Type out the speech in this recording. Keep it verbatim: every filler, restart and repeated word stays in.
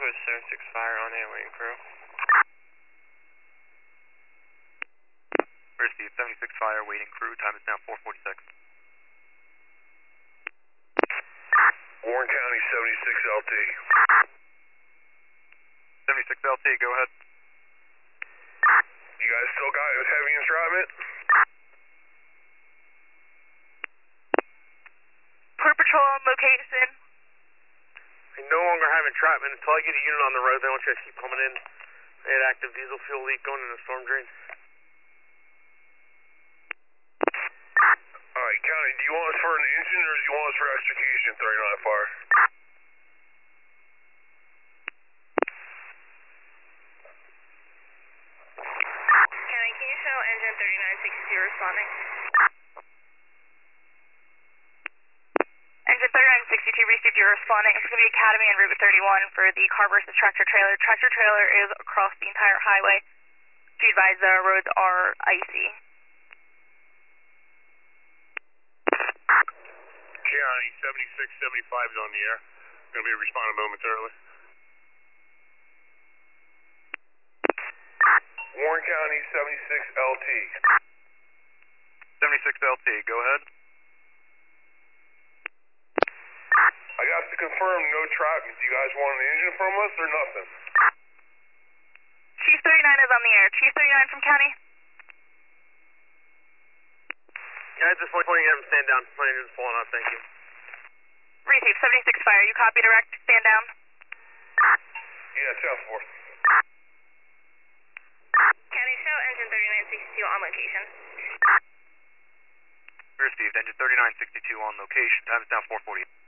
Southwest seventy-six Fire on air, waiting crew. Received, seventy-six Fire, waiting crew, time is now four forty-six. Warren County, seventy-six L T. seventy-six L T, go ahead. You guys still got heavy entrapment? Port Patrol on location. We no longer have entrapment until I get a unit on the road. They want you guys to keep coming in. They had active diesel fuel leak going in the storm drain. Alright, County, do you want us for an engine or do you want us for extrication, thirty-nine Fire? County, can you show engine thirty-nine sixty-two responding? Engine thirty-nine sixty-two received your responding. It's going to be Academy and Route thirty-one for the car versus tractor trailer. Tractor trailer is across the entire highway. Be advised the roads are icy. County, seventy-six seventy-five is on the air. Going to be responding momentarily. Warren County, seventy-six L T. seventy-six L T, go ahead. I got to confirm no entrapment. Do you guys want an engine from us or nothing? Chief thirty-nine is on the air. Chief thirty-nine from County. Yeah, at this point, you have them stand down. My engine's pulling out, thank you. Received seventy-six Fire. You copy direct. Stand down. Yeah, ten four. County, show engine thirty-nine sixty-two on location. Received, engine thirty-nine sixty-two on location, time is now four forty.